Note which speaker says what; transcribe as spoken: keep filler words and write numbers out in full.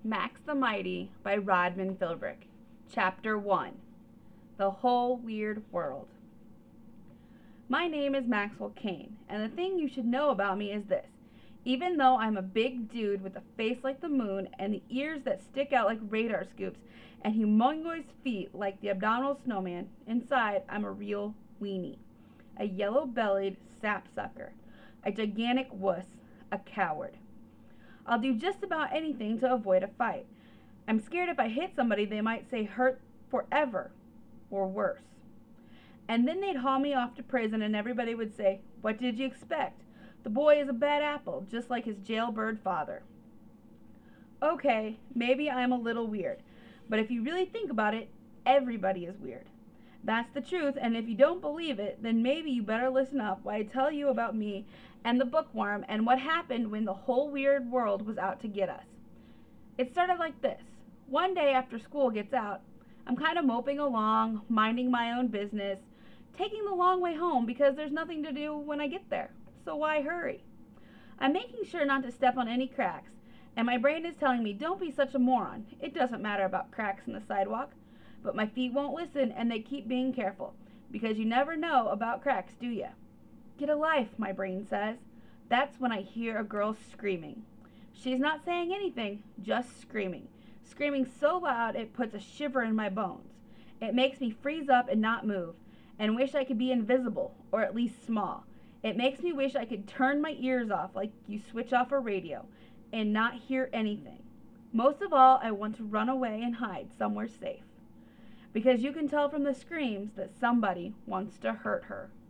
Speaker 1: Max the Mighty by Rodman Philbrick. Chapter one. The Whole Weird World. My name is Maxwell Kane, and the thing you should know about me is this. Even though I'm a big dude with a face like the moon and the ears that stick out like radar scoops and humongous feet like the Abominable Snowman, inside I'm a real weenie. A yellow-bellied sapsucker. A gigantic wuss. A coward. I'll do just about anything to avoid a fight. I'm scared if I hit somebody they might say hurt forever, or worse. And then they'd haul me off to prison and everybody would say, "What did you expect? The boy is a bad apple, just like his jailbird father." Okay, maybe I'm a little weird, but if you really think about it, everybody is weird. That's the truth, and if you don't believe it, then maybe you better listen up while I tell you about me and the bookworm and what happened when the whole weird world was out to get us. It started like this. One day after school gets out, I'm kind of moping along, minding my own business, taking the long way home because there's nothing to do when I get there, so why hurry? I'm making sure not to step on any cracks, and my brain is telling me don't be such a moron. It doesn't matter about cracks in the sidewalk. But my feet won't listen and they keep being careful, because you never know about cracks, do ya? Get a life, my brain says. That's when I hear a girl screaming. She's not saying anything, just screaming. Screaming so loud it puts a shiver in my bones. It makes me freeze up and not move, and wish I could be invisible, or at least small. It makes me wish I could turn my ears off like you switch off a radio, and not hear anything. Most of all, I want to run away and hide somewhere safe. Because you can tell from the screams that somebody wants to hurt her.